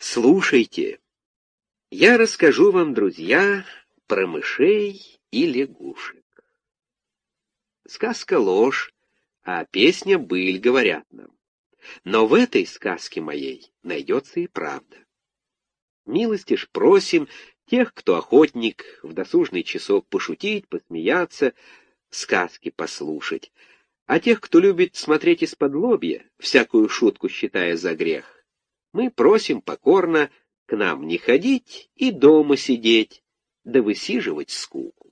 Слушайте, я расскажу вам, друзья, про мышей и лягушек. Сказка — ложь, а песня — быль, говорят нам. Но в этой сказке моей найдется и правда. Милости ж просим тех, кто охотник, в досужный часок пошутить, посмеяться, сказки послушать, а тех, кто любит смотреть из-под-лобья, всякую шутку считая за грех, мы просим покорно к нам не ходить и дома сидеть, да высиживать скуку.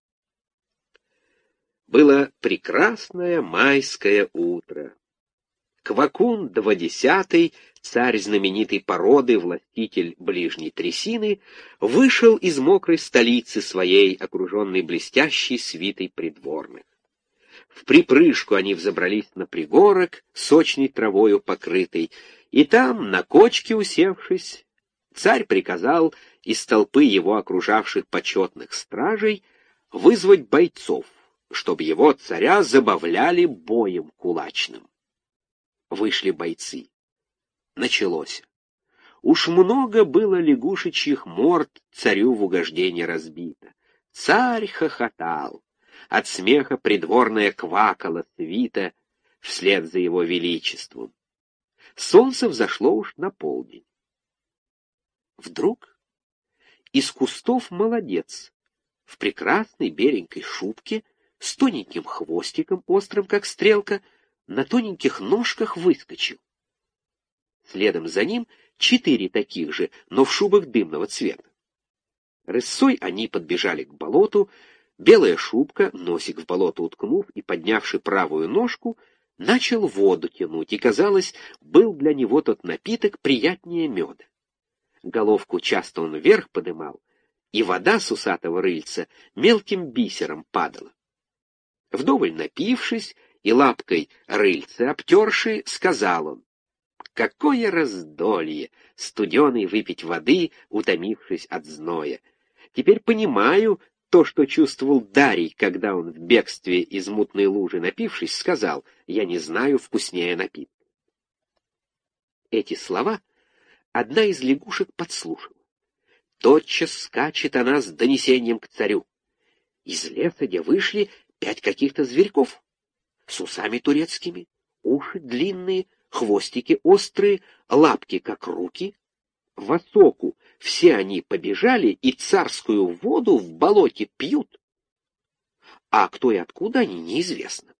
Было прекрасное майское утро. Квакун XX, царь знаменитой породы, властитель ближней трясины, вышел из мокрой столицы своей, окруженной блестящей свитой придворных. В припрыжку они взобрались на пригорок, сочной травою покрытый, и там, на кочке усевшись, царь приказал из толпы его окружавших почетных стражей вызвать бойцов, чтобы его, царя, забавляли боем кулачным. Вышли бойцы. Началось. Уж много было лягушечьих морд царю в угождение разбито. Царь хохотал. От смеха придворная квакала свита вслед за его величеством. Солнце взошло уж на полдень. Вдруг из кустов молодец в прекрасной беленькой шубке с тоненьким хвостиком, острым как стрелка, на тоненьких ножках выскочил. Следом за ним 4 таких же, но в шубах дымного цвета. Рысцой они подбежали к болоту, белая шубка, носик в болото уткнув и поднявши правую ножку, начал воду тянуть, и, казалось, был для него тот напиток приятнее меда. Головку часто он вверх подымал, и вода с усатого рыльца мелким бисером падала. Вдоволь напившись и лапкой рыльце обтерши, сказал он: «Какое раздолье студеной выпить воды, утомившись от зноя! Теперь понимаю то, что чувствовал Дарий, когда он в бегстве из мутной лужи, напившись, сказал: я не знаю вкуснее напитка». Эти слова одна из лягушек подслушала. Тотчас скачет она с донесением к царю. Из леса, где вышли 5 каких-то зверьков, с усами турецкими, уши длинные, хвостики острые, лапки как руки. В осоку все они побежали и царскую воду в болоте пьют. А кто и откуда они, неизвестно.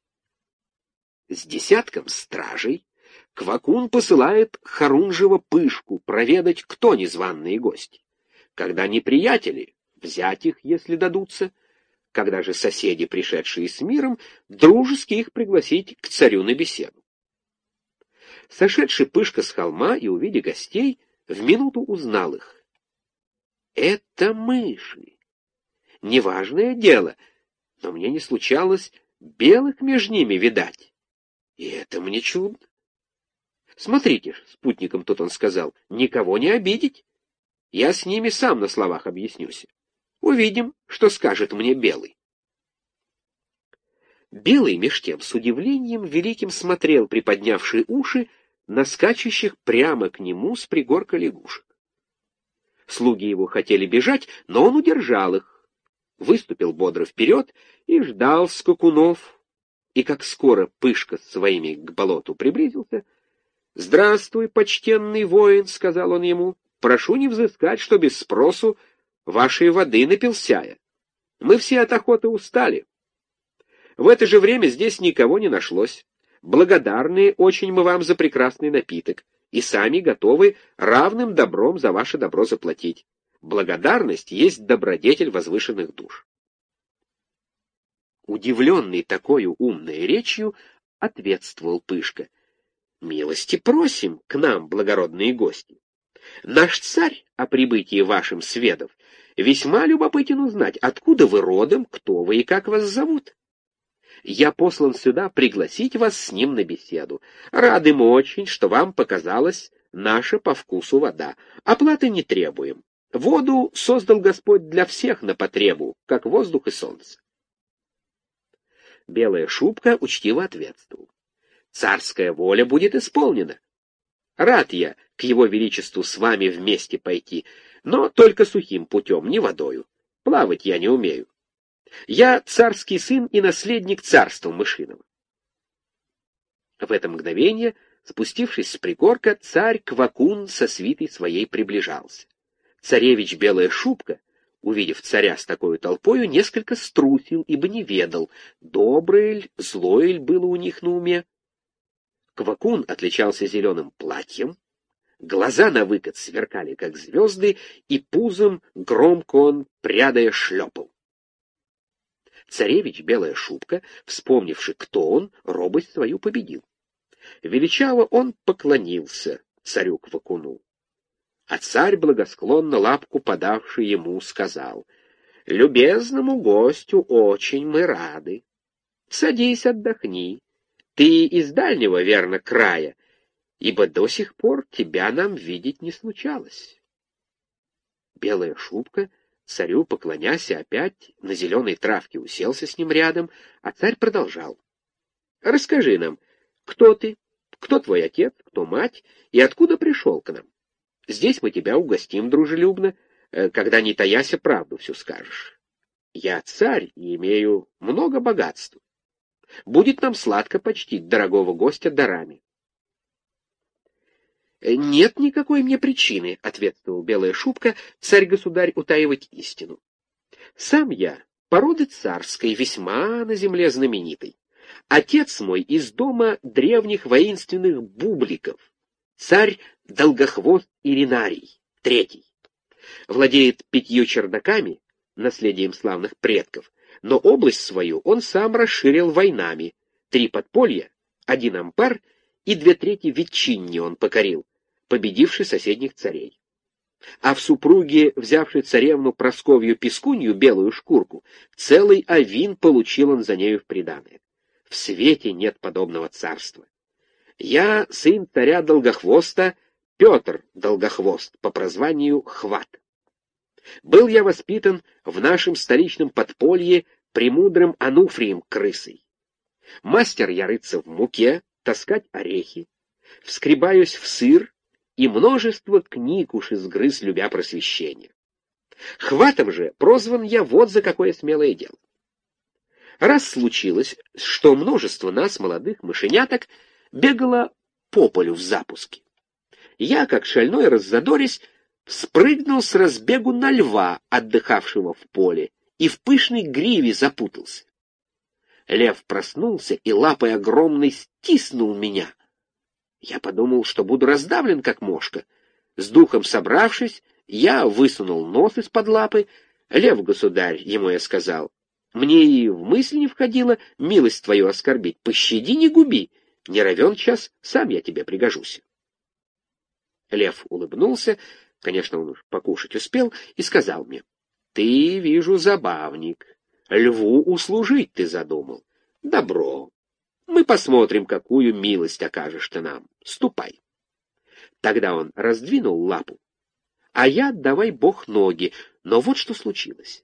С десятком стражей Квакун посылает Харунжева Пышку проведать, кто незваные гости. Когда неприятели, взять их, если дадутся. Когда же соседи, пришедшие с миром, дружески их пригласить к царю на беседу. Сошедший Пышка с холма и, увидя гостей, в минуту узнал их. Это мыши. Неважное дело, но мне не случалось белых между ними видать. И это мне чудно. Смотрите ж, спутникам тут он сказал, никого не обидеть. Я с ними сам на словах объяснюсь. Увидим, что скажет мне Белый. Белый меж тем с удивлением великим смотрел, приподнявший уши, на скачущих прямо к нему с пригорка лягушек. Слуги его хотели бежать, но он удержал их, выступил бодро вперед и ждал скакунов. И как скоро Пышка с своими к болоту приблизился: «Здравствуй, почтенный воин», — сказал он ему, — «прошу не взыскать, что без спросу вашей воды напился я. Мы все от охоты устали. В это же время здесь никого не нашлось. Благодарны очень мы вам за прекрасный напиток, и сами готовы равным добром за ваше добро заплатить. Благодарность есть добродетель возвышенных душ». Удивленный такою умной речью, ответствовал Пышка: «Милости просим к нам, благородные гости. Наш царь о прибытии вашим сведов весьма любопытен узнать, откуда вы родом, кто вы и как вас зовут. Я послан сюда пригласить вас с ним на беседу. Рады мы очень, что вам показалась наша по вкусу вода. Оплаты не требуем. Воду создал Господь для всех на потребу, как воздух и солнце». Белая шубка учтиво ответствовал: «Царская воля будет исполнена. Рад я к его величеству с вами вместе пойти, но только сухим путем, не водою. Плавать я не умею. Я царский сын и наследник царства мышиного». В это мгновение, спустившись с пригорка, царь Квакун со свитой своей приближался. Царевич Белая Шубка, увидев царя с такой толпою, несколько струсил, ибо не ведал, доброе ль, злое ль было у них на уме. Квакун отличался зеленым платьем, глаза навыкат сверкали, как звезды, и пузом громко он, прядая, шлепал. Царевич Белая Шубка, вспомнивши, кто он, робость свою победил. Величаво он поклонился царю Квакуну. А царь, благосклонно лапку подавший ему, сказал: «Любезному гостю очень мы рады. Садись, отдохни. Ты из дальнего, верно, края, ибо до сих пор тебя нам видеть не случалось». Белая Шубка, царю поклонясь, опять на зеленой травке уселся с ним рядом, а царь продолжал: «Расскажи нам, кто ты, кто твой отец, кто мать, и откуда пришел к нам? Здесь мы тебя угостим дружелюбно, когда, не таяся, правду всю скажешь. Я царь и имею много богатства. Будет нам сладко почтить дорогого гостя дарами». «Нет никакой мне причины», — ответствовал Белая Шубка, царь-государь, утаивать истину. «Сам я породы царской, весьма на земле знаменитой. Отец мой из дома древних воинственных бубликов, царь Долгохвост Иринарий, III. Владеет 5 чердаками, наследием славных предков, но область свою он сам расширил войнами. 3 подполья, 1 ампар и 2/3 Ветчинни он покорил, победивший соседних царей. А в супруге, взявшей царевну Прасковью Пискунью, белую шкурку, целый авин получил он за нею в приданое. В свете нет подобного царства. Я сын царя Долгохвоста, Петр Долгохвост, по прозванию Хват. Был я воспитан в нашем столичном подполье премудрым Ануфрием Крысой. Мастер я рыться в муке, таскать орехи, вскребаюсь в сыр, и множество книг уж изгрыз, любя просвещение. Хватом же прозван я вот за какое смелое дело. Раз случилось, что множество нас, молодых мышеняток, бегало по полю в запуске. Я, как шальной раззадорясь, спрыгнул с разбегу на льва, отдыхавшего в поле, и в пышной гриве запутался. Лев проснулся и лапой огромной стиснул меня. Я подумал, что буду раздавлен, как мошка. С духом собравшись, я высунул нос из-под лапы. «Лев, государь», — ему я сказал, — «мне и в мысль не входило милость твою оскорбить. Пощади, не губи, не равен час, сам я тебе пригожусь». Лев улыбнулся, конечно, он уж покушать успел, и сказал мне: «Ты, вижу, забавник. Льву услужить ты задумал. Добро. Мы посмотрим, какую милость окажешь ты нам. Ступай». Тогда он раздвинул лапу, а я, давай бог, ноги. Но вот что случилось.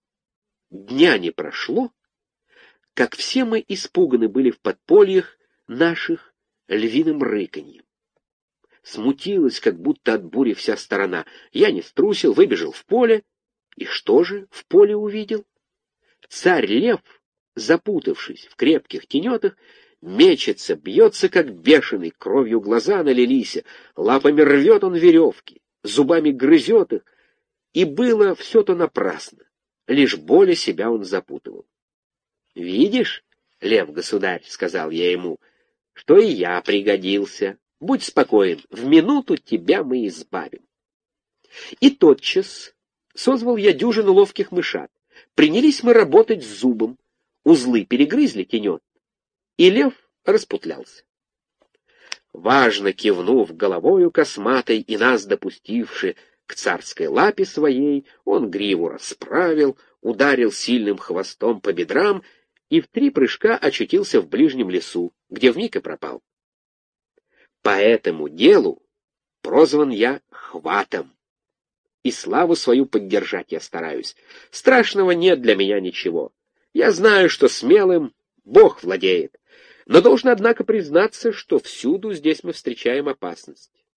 Дня не прошло, как все мы испуганы были в подпольях наших львиным рыканьем. Смутилась, как будто от бури вся сторона. Я не струсил, выбежал в поле. И что же в поле увидел? Царь-лев, запутавшись в крепких тенетах, мечется, бьется, как бешеный, кровью глаза налились, лапами рвет он веревки, зубами грызет их, и было все то напрасно, лишь более себя он запутывал. «Видишь, лев-государь, — сказал я ему, — что и я пригодился. Будь спокоен, в минуту тебя мы избавим». И тотчас созвал я дюжину ловких мышат. Принялись мы работать с зубом, узлы перегрызли тенет, и лев распутлялся. Важно кивнув головою косматой и нас допустивши к царской лапе своей, он гриву расправил, ударил сильным хвостом по бедрам и в 3 прыжка очутился в ближнем лесу, где вмиг и пропал. По этому делу прозван я Хватом, и славу свою поддержать я стараюсь. Страшного нет для меня ничего. Я знаю, что смелым Бог владеет, но должен, однако, признаться, что всюду здесь мы встречаем опасность.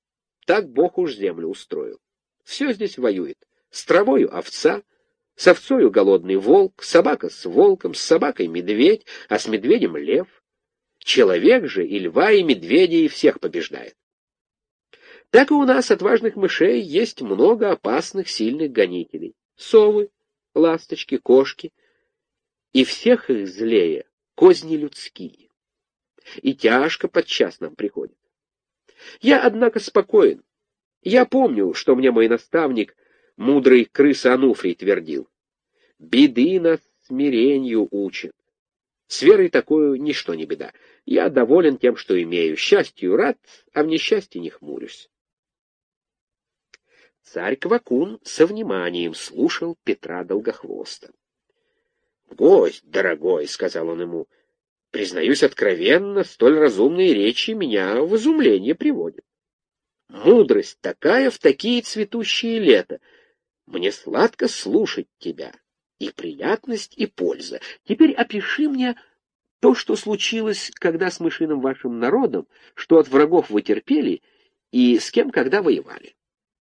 Так Бог уж землю устроил. Все здесь воюет. С травою овца, с овцою голодный волк, собака с волком, с собакой медведь, а с медведем лев. Человек же и льва, и медведя, и всех побеждает. Так и у нас, отважных мышей, есть много опасных, сильных гонителей. Совы, ласточки, кошки. И всех их злее козни людские. И тяжко подчас нам приходит. Я, однако, спокоен. Я помню, что мне мой наставник, мудрый крыса Ануфрий, твердил. Беды нас смирению учат. С верой такую ничто не беда. Я доволен тем, что имею. Счастью рад, а в несчастье не хмурюсь. Царь Квакун со вниманием слушал Петра Долгохвоста. «Гость, дорогой», — сказал он ему, — «признаюсь откровенно, столь разумные речи меня в изумление приводят. Мудрость такая в такие цветущие лета. Мне сладко слушать тебя. И приятность, и польза. Теперь опиши мне то, что случилось, когда с мышиным вашим народом, что от врагов вы терпели, и с кем когда воевали».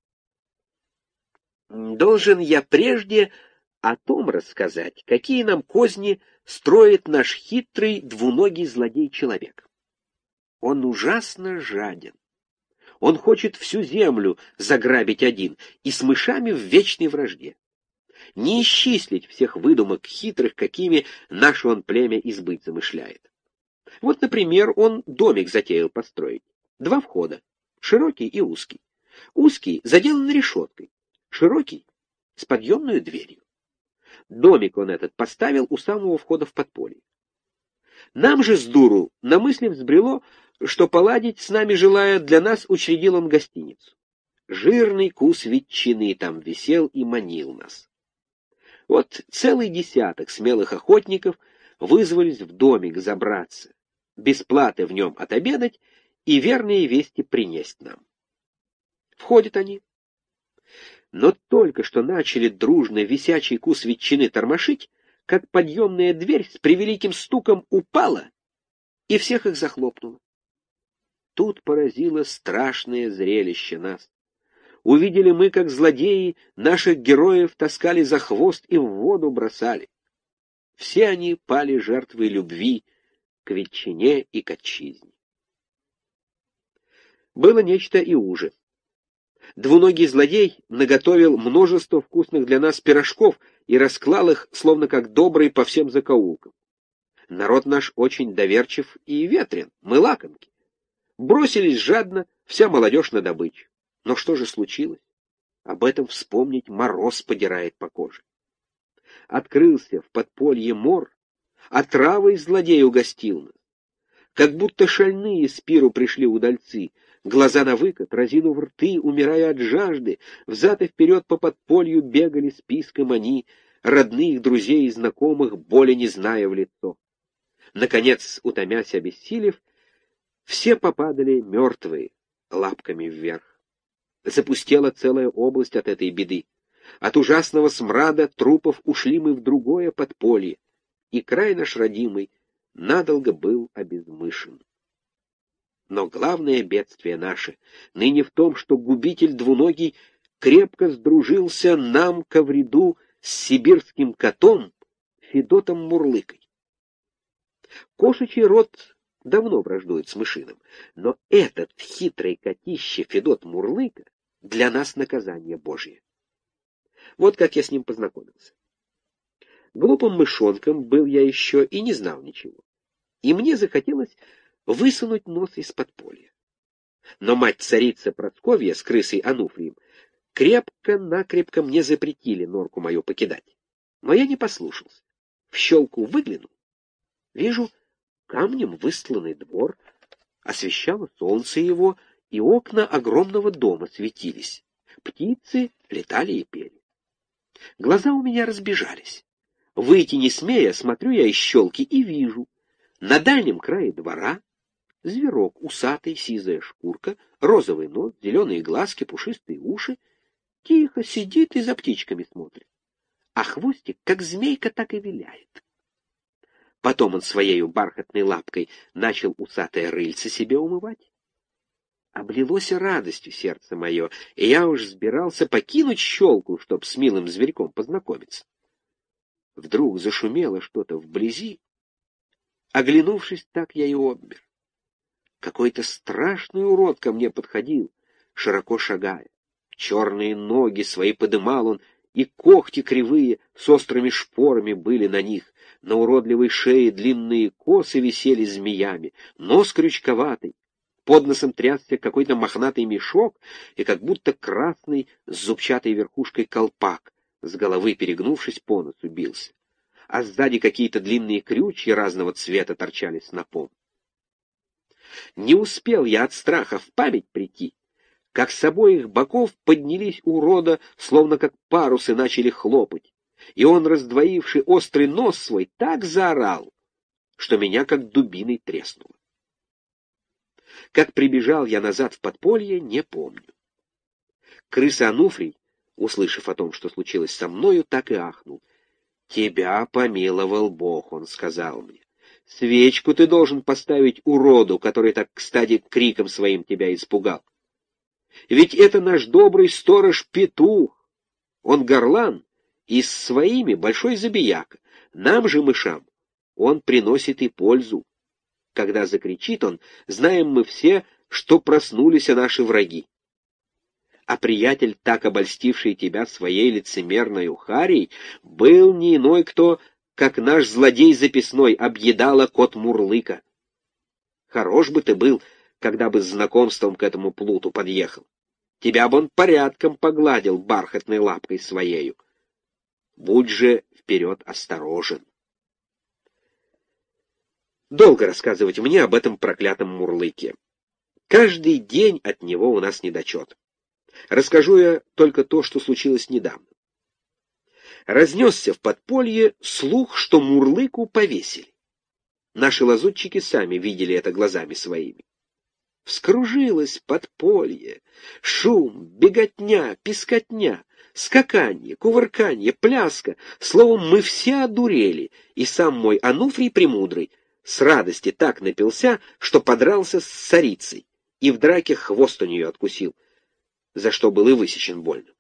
Должен я прежде о том рассказать, какие нам козни строит наш хитрый двуногий злодей-человек. Он ужасно жаден. Он хочет всю землю заграбить один и с мышами в вечной вражде. Не исчислить всех выдумок хитрых, какими наше он племя избыть замышляет. Вот, например, он домик затеял построить. 2 входа, широкий и узкий. Узкий заделан решеткой, широкий с подъемной дверью. Домик он этот поставил у самого входа в подполье. Нам же с дуру на мысли взбрело, что поладить с нами желая, для нас учредил он гостиницу. Жирный кус ветчины там висел и манил нас. Вот целый десяток смелых охотников вызвались в домик забраться, без платы в нем отобедать и верные вести принесть нам. Входят они. Но только что начали дружно висячий кус ветчины тормошить, как подъемная дверь с превеликим стуком упала и всех их захлопнула. Тут поразило страшное зрелище нас. Увидели мы, как злодеи наших героев таскали за хвост и в воду бросали. Все они пали жертвой любви к ветчине и к отчизне. Было нечто и уже. Двуногий злодей наготовил множество вкусных для нас пирожков и расклал их, словно как добрый, по всем закоулкам. Народ наш очень доверчив и ветрен, мы лакомки. Бросились жадно, вся молодежь на добычу. Но что же случилось? Об этом вспомнить мороз подирает по коже. Открылся в подполье мор, отравой злодей угостил нас. Как будто шальные с пиру пришли удальцы, глаза навыкат, разинув рты, умирая от жажды, взад и вперед по подполью бегали списком они, родных, друзей и знакомых, боли не зная в лицо. Наконец, утомясь обессилев, все попадали мертвые, лапками вверх. Запустела целая область от этой беды. От ужасного смрада трупов ушли мы в другое подполье, и край наш родимый надолго был обезмышен. Но главное бедствие наше ныне в том, что губитель двуногий крепко сдружился нам ко вреду с сибирским котом Федотом Мурлыкой. Кошачий род давно враждует с мышиным, но этот хитрый котище Федот Мурлыка для нас наказание Божье. Вот как я с ним познакомился. Глупым мышонком был я еще и не знал ничего. И мне захотелось высунуть нос из подполья. Но мать-царица Прасковья с крысой Ануфрием крепко-накрепко мне запретили норку мою покидать. Но я не послушался. В щелку выглянул. Вижу, камнем выстланный двор, освещало солнце его, и окна огромного дома светились. Птицы летали и пели. Глаза у меня разбежались. Выйти не смея, смотрю я из щелки и вижу. На дальнем крае двора зверок, усатый, сизая шкурка, розовый нос, зеленые глазки, пушистые уши, тихо сидит и за птичками смотрит. А хвостик, как змейка, так и виляет. Потом он своею бархатной лапкой начал усатое рыльце себе умывать. Облилось радостью сердце мое, и я уж сбирался покинуть щелку, чтоб с милым зверьком познакомиться. Вдруг зашумело что-то вблизи. Оглянувшись, так я и обмер. Какой-то страшный урод ко мне подходил, широко шагая. Черные ноги свои подымал он, и когти кривые с острыми шпорами были на них. На уродливой шее длинные косы висели змеями, нос крючковатый. Под носом трясся какой-то мохнатый мешок и как будто красный с зубчатой верхушкой колпак, с головы перегнувшись по носу бился. А сзади какие-то длинные крючья разного цвета торчали снопом. Не успел я от страха в память прийти, как с обоих боков поднялись урода, словно как парусы начали хлопать, и он, раздвоивший острый нос свой, так заорал, что меня как дубиной треснуло. Как прибежал я назад в подполье, не помню. Крыса Ануфрий, услышав о том, что случилось со мною, так и ахнул. «Тебя помиловал Бог», — он сказал мне. «Свечку ты должен поставить уроду, который так, кстати, криком своим тебя испугал. Ведь это наш добрый сторож-петух. Он горлан и с своими большой забияка. Нам же, мышам, он приносит и пользу. Когда закричит он, знаем мы все, что проснулись наши враги. А приятель, так обольстивший тебя своей лицемерной ухарей, был не иной кто, как наш злодей записной, объедала кот Мурлыка. Хорош бы ты был, когда бы с знакомством к этому плуту подъехал. Тебя бы он порядком погладил бархатной лапкой своею. Будь же вперед осторожен». Долго рассказывать мне об этом проклятом Мурлыке. Каждый день от него у нас недочет. Расскажу я только то, что случилось недавно. Разнесся в подполье слух, что Мурлыку повесили. Наши лазутчики сами видели это глазами своими. Вскружилось подполье, шум, беготня, пескотня, скаканье, кувырканье, пляска. Словом, мы все одурели, и сам мой Ануфрий Премудрый с радости так напился, что подрался с царицей и в драке хвост у нее откусил, за что был и высечен больно.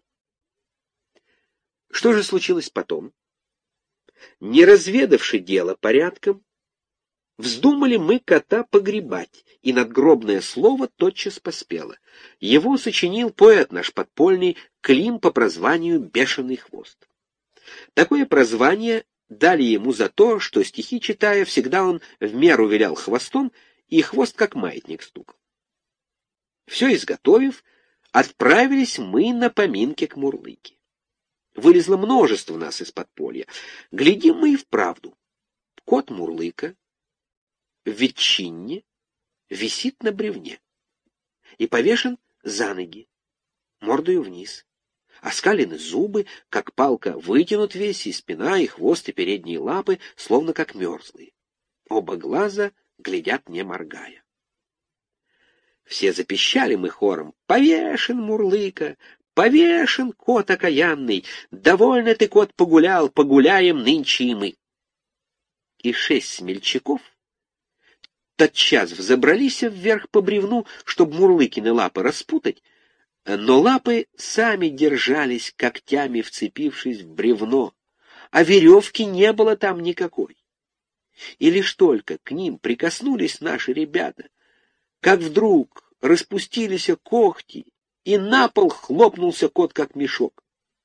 Что же случилось потом? Не разведавши дело порядком, вздумали мы кота погребать, и надгробное слово тотчас поспело. Его сочинил поэт наш подпольный Клим по прозванию «Бешеный хвост». Такое прозвание дали ему за то, что, стихи читая, всегда он в меру вилял хвостом, и хвост как маятник стукал. Все изготовив, отправились мы на поминки к Мурлыке. Вылезло множество нас из подполья. Глядим мы и вправду. Кот Мурлыка в ветчине висит на бревне и повешен за ноги, мордою вниз. Оскалены зубы, как палка, вытянут весь, и спина, и хвост, и передние лапы, словно как мерзлые. Оба глаза глядят, не моргая. Все запищали мы хором: «Повешен, Мурлыка! Повешен, кот окаянный! Довольно ты, кот, погулял, погуляем нынче и мы!» И 6 смельчаков тотчас взобрались вверх по бревну, чтоб Мурлыкины лапы распутать, но лапы сами держались, когтями вцепившись в бревно, а веревки не было там никакой. И лишь только к ним прикоснулись наши ребята, как вдруг распустились когти, и на пол хлопнулся кот, как мешок.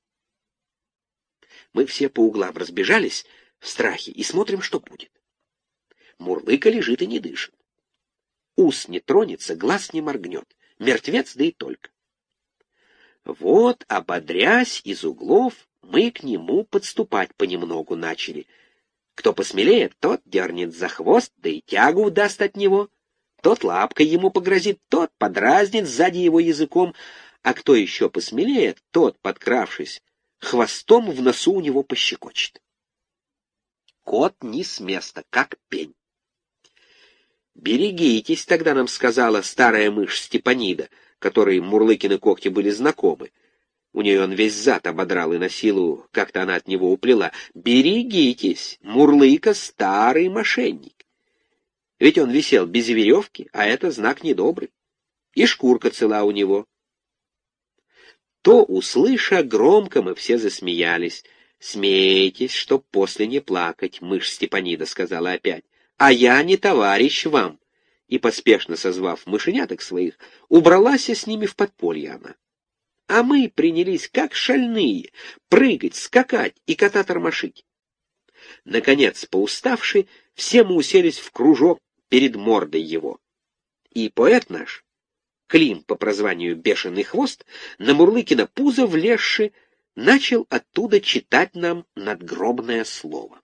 Мы все по углам разбежались в страхе и смотрим, что будет. Мурлыка лежит и не дышит. Ус не тронется, глаз не моргнет. Мертвец, да и только. Вот, ободрясь из углов, мы к нему подступать понемногу начали. Кто посмелее, тот дернет за хвост, да и тягу даст от него. Тот лапкой ему погрозит, тот подразнит сзади его языком, а кто еще посмелее, тот, подкравшись, хвостом в носу у него пощекочет. Кот не с места, как пень. «Берегитесь», — тогда нам сказала старая мышь Степанида, которой Мурлыкины когти были знакомы. У нее он весь зад ободрал, и на силу как-то она от него уплела. «Берегитесь, Мурлыка — старый мошенник. Ведь он висел без веревки, а это знак недобрый. и шкурка цела у него. То, услыша, громко мы все засмеялись. «Смейтесь, чтоб после не плакать», — мышь Степанида сказала опять. «А я не товарищ вам». И, поспешно созвав мышеняток своих, убралась с ними в подполье она. А мы принялись, как шальные, прыгать, скакать и кота тормошить. Наконец, поуставши, все мы уселись в кружок перед мордой его. И поэт наш, Клим по прозванию Бешеный Хвост, на Мурлыкино пузо влезши, начал оттуда читать нам надгробное слово.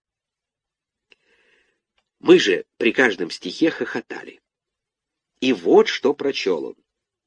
Мы же при каждом стихе хохотали. И вот что прочел он.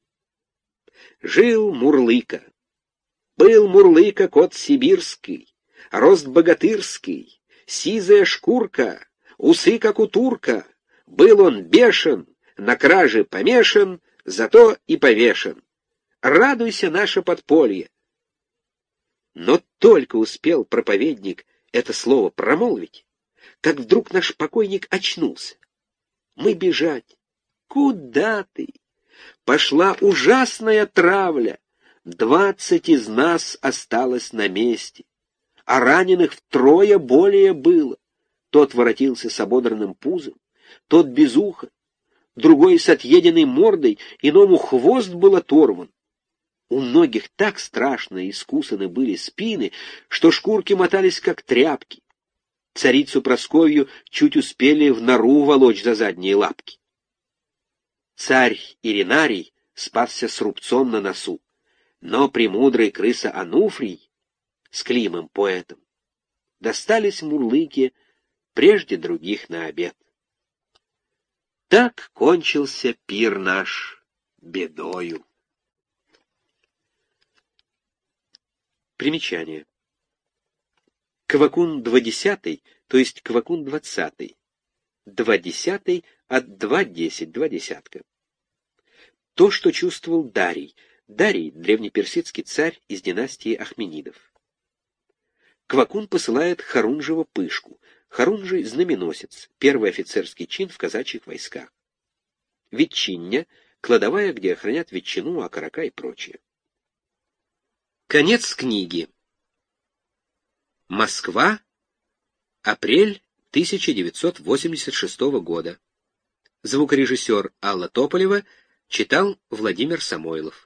Жил Мурлыка. Был Мурлыка кот сибирский, рост богатырский, сизая шкурка, усы, как у турка. Был он бешен, на краже помешан, зато и повешен. Радуйся, наше подполье. Но только успел проповедник это слово промолвить, как вдруг наш покойник очнулся. Мы бежать. Куда ты? Пошла ужасная травля. 20 из нас осталось на месте, а раненых втрое более было. Тот воротился с ободранным пузом, тот без уха, другой с отъеденной мордой, иному хвост был оторван. У многих так страшно искусаны были спины, что шкурки мотались, как тряпки. Царицу Прасковью чуть успели в нору волочь за задние лапки. Царь Иринарий спасся с рубцом на носу, но премудрый крыса Ануфрий с Климом поэтом достались Мурлыке прежде других на обед. Так кончился пир наш бедою. Примечание. Квакун 20, то есть Квакун 20. 20 от 2:10, 2 десятка. То, что чувствовал Дарий. Дарий — древнеперсидский царь из династии Ахменидов. Квакун посылает Харунжева пышку. Харунжий — знаменосец, первый офицерский чин в казачьих войсках. Ветчиння — кладовая, где хранят ветчину, окорока и прочее. Конец книги. Москва. Апрель 1986 года. Звукорежиссер Алла Тополева читал Владимир Самойлов.